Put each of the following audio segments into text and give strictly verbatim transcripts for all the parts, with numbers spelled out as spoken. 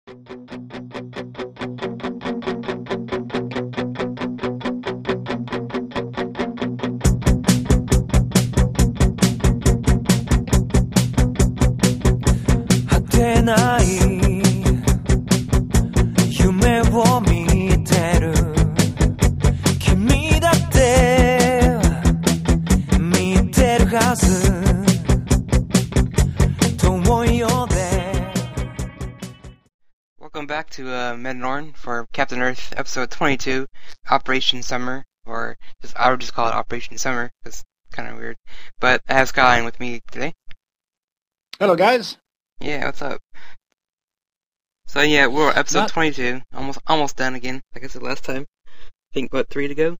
果てない夢を見てる君だって見てるはず遠いようで Welcome back to uh, Mednorn for Captain Earth episode twenty-two, Operation Summer, or just I would just call it Operation Summer, because it's kind of weird. But I have Skyline with me today. Hello, guys. Yeah, what's up? So yeah, we're episode Not- twenty-two, almost almost done again, like I said last time. I think, what, three to go?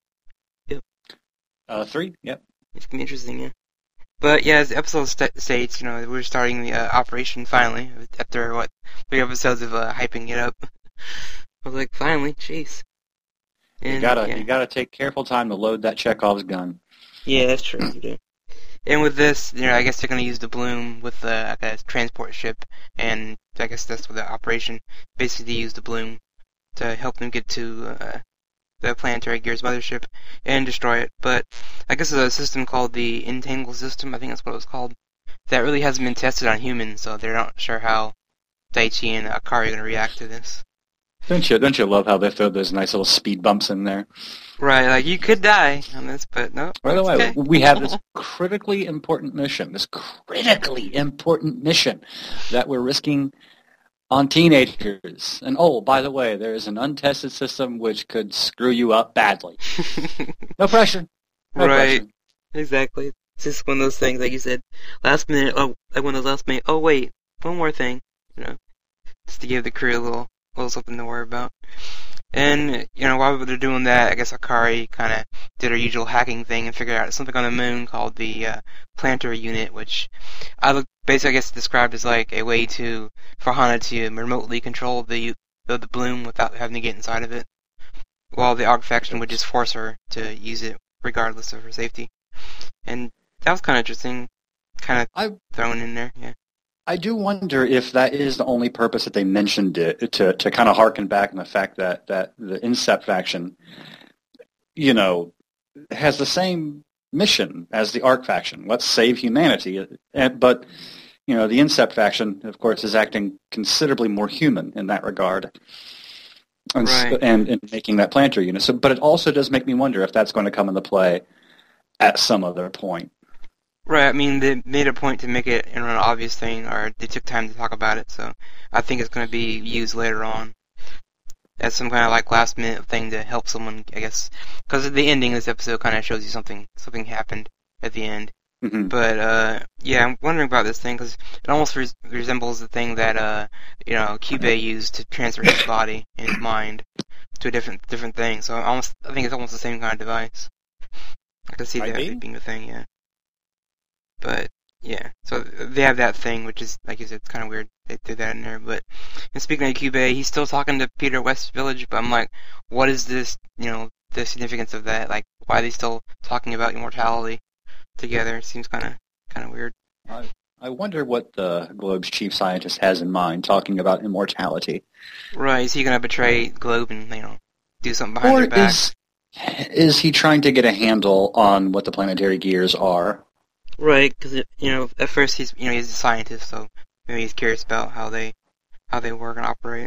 Uh, three. Yep. It's gonna be interesting, yeah. But yeah, as the episode st- states, you know, we're starting the uh, operation finally, after, what, three episodes of uh, hyping it up. I was like, finally, jeez. You And, gotta yeah. you gotta take careful time to load that Chekhov's gun. Yeah, that's true. You do. And with this, you know, I guess they're going to use the Bloom with the like, a transport ship, and I guess that's what the operation basically use the Bloom to help them get to uh, the Planetary Gears mothership and destroy it. But I guess there's a system called the Entangle system. I think that's what it was called. That really hasn't been tested on humans, so they're not sure how Daichi and Akari are going to react to this. Don't you don't you love how they throw those nice little speed bumps in there? Right, like you could die on this, but no. By the it's way, okay. we have this critically important mission, this critically important mission that we're risking on teenagers. And oh, by the way, there is an untested system which could screw you up badly. No pressure. No Right. pressure. Exactly. It's just one of those things, like you said, last minute, oh, like one of those last minute, oh wait, one more thing, you know, just to give the crew a little, little something to worry about. And, you know, while they're doing that, I guess Akari kind of did her usual hacking thing and figured out something on the moon called the uh, Planter Unit, which I look, basically, I guess, described as like a way to, for Hana to remotely control the, the, the Bloom without having to get inside of it, while the Arc faction would just force her to use it regardless of her safety. And that was kind of interesting, kind of I- thrown in there, yeah. I do wonder if that is the only purpose that they mentioned it, to to kind of harken back on the fact that, that the Incept faction, you know, has the same mission as the Arc faction. Let's save humanity. And, but, you know, the Incept faction, of course, is acting considerably more human in that regard. And, Right. and, and making that planter unit. So, but it also does make me wonder if that's going to come into play at some other point. Right, I mean, they made a point to make it an obvious thing, or they took time to talk about it, so I think it's going to be used later on as some kind of, like, last-minute thing to help someone, I guess, because at the ending of this episode kind of shows you something something happened at the end. Mm-hmm. But, uh, yeah, I'm wondering about this thing, because it almost res- resembles the thing that, uh, you know, Kyubey used to transfer his body and his mind to a different different thing, so I almost, I think it's almost the same kind of device. I can see Might that be. being the thing, yeah. But, yeah, so they have that thing, which is, like you said, it's kind of weird. They threw that in there, but, and speaking of Kyubey, he's still talking to Peter West Village, but I'm like, what is this, you know, the significance of that? Like, why are they still talking about immortality together? It seems kind of, kind of weird. I, I wonder what the Globe's chief scientist has in mind talking about immortality. Right, is he gonna betray Globe and, you know, do something behind Or their back? is, is he trying to get a handle on what the planetary gears are? Right, because, you know, at first he's, you know, he's a scientist, so maybe he's curious about how they, how they work and operate.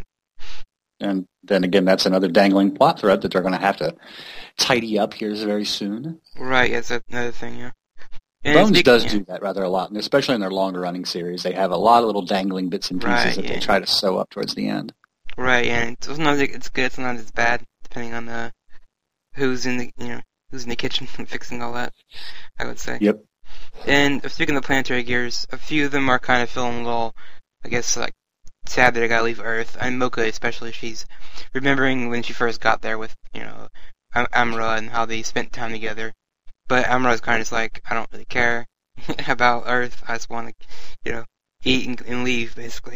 And then again, that's another dangling plot thread that they're going to have to tidy up here very soon. Right, yeah, that's another thing, yeah. And Bones speak- does yeah. do that rather a lot, and especially in their longer running series. They have a lot of little dangling bits and pieces Right, that yeah. they try to sew up towards the end. Right, yeah, and sometimes it's good, sometimes it's bad, depending on uh, who's in the, you know, who's in the kitchen fixing all that, I would say. Yep. And speaking of planetary gears, a few of them are kind of feeling a little, I guess, like, sad that they gotta leave Earth. And Mocha especially, she's remembering when she first got there with, you know, Am- Amra and how they spent time together. But Amra's kind of just like, I don't really care about Earth, I just want to, you know, eat and, and leave, basically.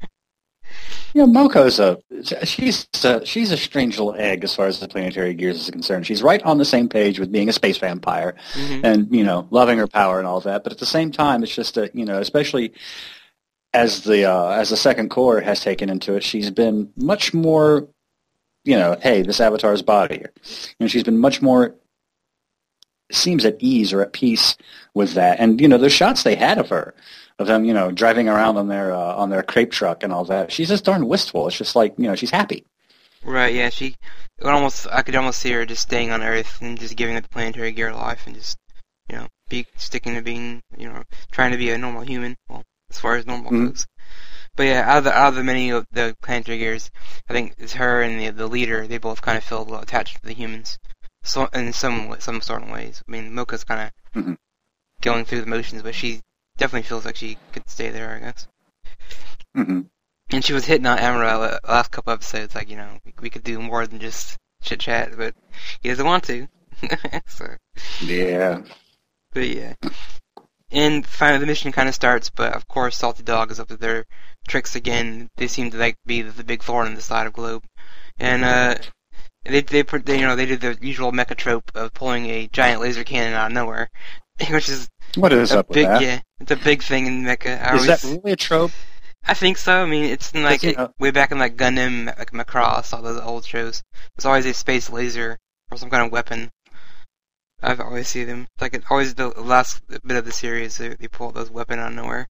You know, Moko's a she's a, she's a strange little egg as far as the planetary gears is concerned. She's right on the same page with being a space vampire, Mhm. and you know, loving her power and all that. But at the same time, it's just a you know, especially as the uh, as the second core has taken into it, she's been much more, you know, hey, this Avatar's body here. You know, she's been much more, seems at ease or at peace with that. And you know, the shots they had of her, of them, you know, driving around on their uh, on their crepe truck and all that, she's just darn wistful. It's just like, you know, she's happy. Right, yeah, she it would almost I could almost see her just staying on Earth and just giving up the planetary gear life and just, you know, be sticking to being, you know, trying to be a normal human. Well, as far as normal Mm-hmm. goes. But yeah, out of the out of the many of the planetary gears, I think it's her and the the leader. They both kind of feel a little attached to the humans, so in some some sort of ways. I mean, Mocha's kind of Mm-hmm. going through the motions, but she definitely feels like she could stay there, I guess. Mm-hmm. And she was hitting on Amara the last couple episodes, like, you know, we, we could do more than just chit chat, but he doesn't want to. So, Yeah. but yeah. And finally, the mission kind of starts, but of course, Salty Dog is up to their tricks again. They seem to like be the, the big thorn in the side of Globe, and uh, they they put they, you know they did the usual mecha trope of pulling a giant laser cannon out of nowhere, which is What is a up with big that? yeah, it's a big thing in mecha. I Is always, that really a trope? I think so. I mean, it's in, like you know- way back in like Gundam, like Macross, all those old shows. There's always a space laser or some kind of weapon. I've always see them. Like it always the last bit of the series, they, they pull those weapon out of nowhere.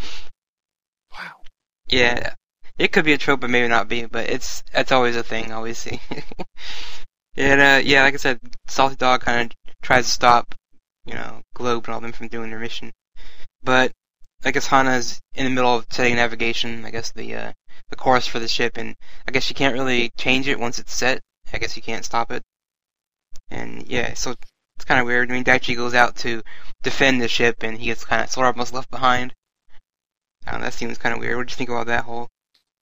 Wow. Yeah, it could be a trope, but maybe not be. But it's it's always a thing. I always see. And uh, yeah, like I said, Salty Dog kind of tries to stop, you know, Globe and all them from doing their mission. But I guess Hana's in the middle of setting navigation. I guess the uh, the course for the ship, and I guess she can't really change it once it's set. I guess you can't stop it. And yeah, so it's kind of weird. I mean, Daichi goes out to defend the ship, and he gets kind of sort of almost left behind. I don't know, that seems kind of weird. What do you think about that whole?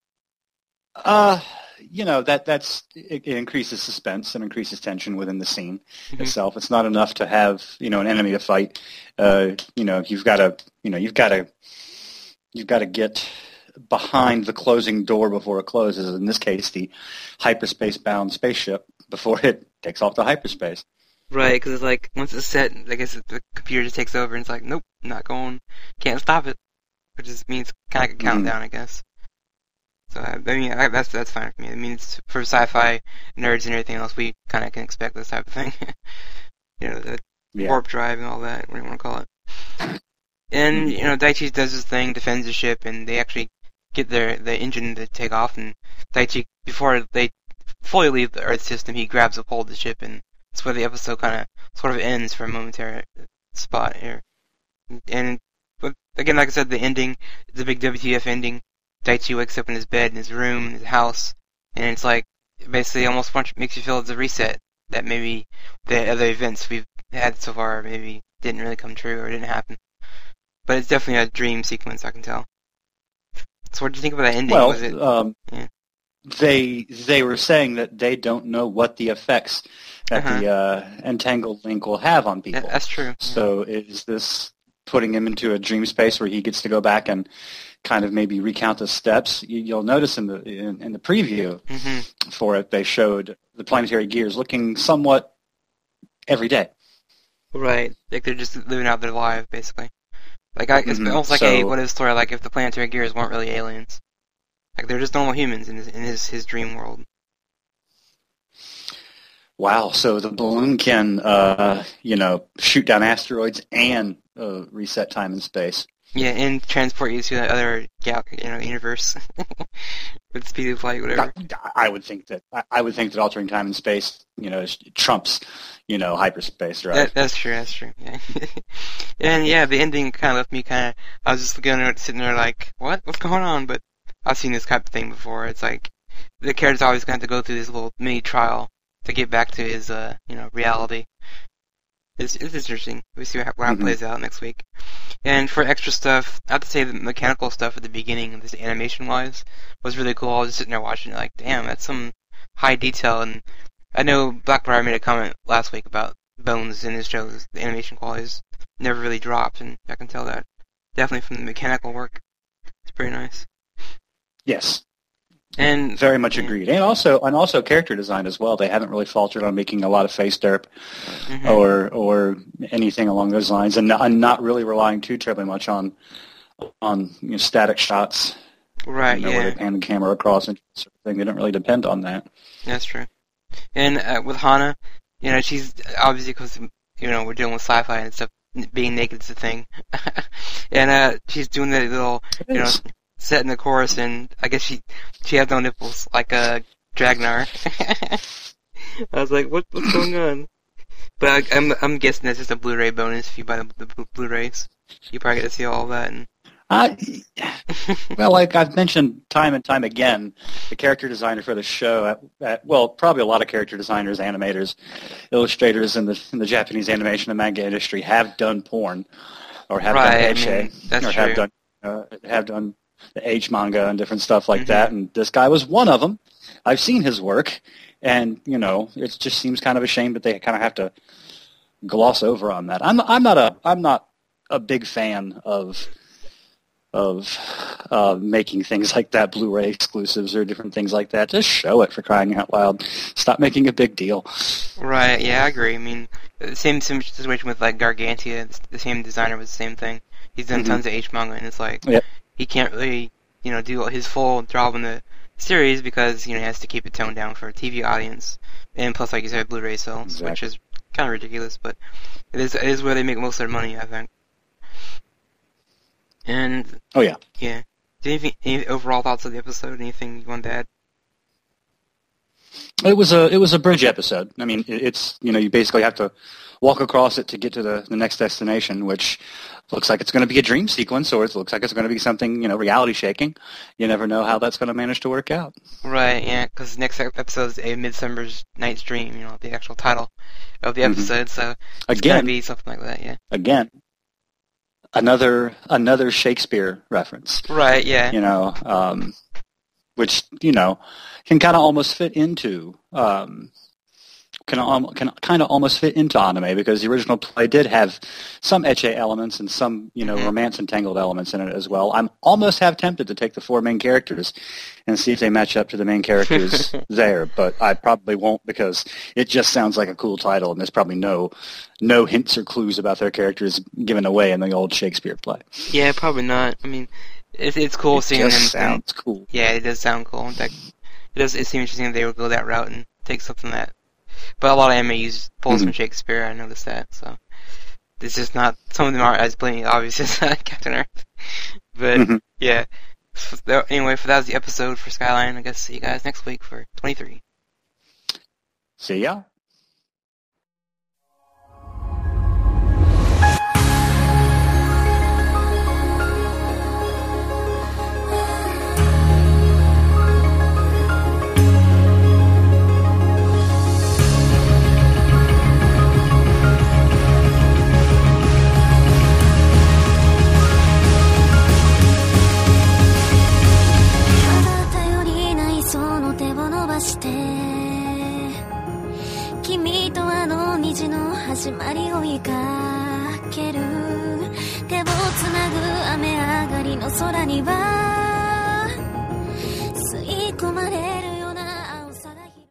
Uh, you know, that that's it, it increases suspense and increases tension within the scene Mhm. itself. It's not enough to have, you know, an enemy to fight. Uh, you know, you've got to, you know, you've got to, you've got to get behind the closing door before it closes. In this case, the hyperspace-bound spaceship before it takes off to hyperspace. Right, because it's like once it's set, I guess the computer just takes over, and it's like, nope, not going, can't stop it, which just means kind of like a countdown, I guess. So I, I mean, I, that's that's fine for me. I mean, it's for sci-fi nerds and everything else, we kind of can expect this type of thing. You know, the Yeah. warp drive and all that, what do you want to call it? And you know, Daichi does his thing, defends the ship, and they actually get their the engine to take off. And Daichi, before they fully leave the Earth system, he grabs a hold of the ship, and that's where the episode kind of sort of ends for a momentary spot here. And but again, like I said, the ending is a big W T F ending. Daichi wakes up in his bed, in his room, in his house, and it's like basically almost makes you feel it's a reset. That maybe the other events we've had so far maybe didn't really come true or didn't happen. But it's definitely a dream sequence, I can tell. So what do you think about that ending? Well, Was it, um, yeah. they they were saying that they don't know what the effects that Uh-huh. the uh, entangled link will have on people. that- that's true. So is this putting him into a dream space where he gets to go back and kind of maybe recount the steps? You, you'll notice in the in, in the preview hmm for it, they showed the planetary gears looking somewhat every day. Right. Like they're just living out their life, basically. Like I, it's Mhm. almost like a So- what if story like if the planetary gears weren't really aliens. Like they're just normal humans in his in his, his dream world. Wow! So the balloon can, uh, you know, shoot down asteroids and uh, reset time and space. Yeah, and transport you to the other gal- you know, universe with speed of light, whatever. I, I would think that I, I would think that altering time and space, you know, is- trumps, you know, hyperspace, right? That, that's true. That's true. Yeah. And yeah, the ending kind of left me kind of. I was just looking there, sitting there like, what? What's going on? But I've seen this type of thing before. It's like the character's always going to have to go through this little mini trial to get back to his, uh, you know, reality. It's, it's interesting. We'll see how, how it Mhm. plays out next week. And for extra stuff, I have to say the mechanical stuff at the beginning, this animation-wise, was really cool. I was just sitting there watching it like, damn, that's some high detail. And I know Blackbriar made a comment last week about Bones in his shows. The animation qualities never really dropped, and I can tell that definitely from the mechanical work. It's pretty nice. Yes, And very much yeah. agreed. And also, and also character design as well. They haven't really faltered on making a lot of face derp Mhm. or or anything along those lines, and not, and not really relying too terribly much on on you know, static shots. Right, you know, yeah. where they pan the camera across and sort of thing. They don't really depend on that. That's true. And uh, with Hana, you know, she's obviously because you know we're dealing with sci-fi and stuff. Being naked is a thing, and uh, she's doing that little, you know, set in the chorus, and I guess she she has no nipples like uh, Dragnar. I was like, what what's going on? But I, I'm I'm guessing that's just a Blu-ray bonus if you buy the, the Blu-rays. You probably get to see all of that. And I, well, like I've mentioned time and time again, the character designer for the show, at, at, well, probably a lot of character designers, animators, illustrators in the in the Japanese animation and manga industry have done porn, or have right, done I ecchi, mean, that's or true. have done uh, have done the H manga and different stuff like Mm-hmm. that. And this guy was one of them. I've seen his work, and you know, it just seems kind of a shame that they kind of have to gloss over on that. I'm I'm not a I'm not a big fan of. of uh, making things like that, Blu-ray exclusives or different things like that. Just show it, for crying out loud. Stop making a big deal. Right, yeah, I agree. I mean, the same sim- situation with, like, Gargantia. The same designer was the same thing. He's done Mm-hmm. tons of H manga, and it's like, Yep. he can't really, you know, do his full job in the series because, you know, he has to keep it toned down for a T V audience. And plus, like you said, Blu-ray sales, Exactly. which is kind of ridiculous, but it is, it is where they make most of their money, I think. And, Oh, yeah. yeah. Do you have any, any overall thoughts of the episode? Anything you want to add? It was a it was a bridge episode. I mean, it, it's, you know, you basically have to walk across it to get to the, the next destination, which looks like it's going to be a dream sequence, or it looks like it's going to be something, you know, reality shaking. You never know how that's going to manage to work out. Right, yeah, because next episode is A Midsummer's Night's Dream, you know, the actual title of the episode, mm-hmm. so it's Again, going to be something like that, yeah. Again, another another Shakespeare reference. Right, yeah. You know, um, which, you know, can kind of almost fit into, um, can, um, can kind of almost fit into anime, because the original play did have some ecchi elements and some, you know, mm-hmm. romance entangled elements in it as well. I'm almost half tempted to take the four main characters and see if they match up to the main characters there, but I probably won't, because it just sounds like a cool title, and there's probably no no hints or clues about their characters given away in the old Shakespeare play. Yeah, probably not. I mean, it, it's cool it seeing just them. sounds and, cool. Yeah, it does sound cool. In fact, it does. It seems interesting that they would go that route and take something that. But a lot of anime use pulls mm-hmm. from Shakespeare. I noticed that. So it's just not. Some of them aren't as blatantly obvious as Captain Earth. But mm-hmm. yeah. Anyway, for that was the episode for Skyline. I guess see you guys next week for twenty-three. See ya. 始まり追いかける手をつなぐ雨上がりの空には吸い込まれ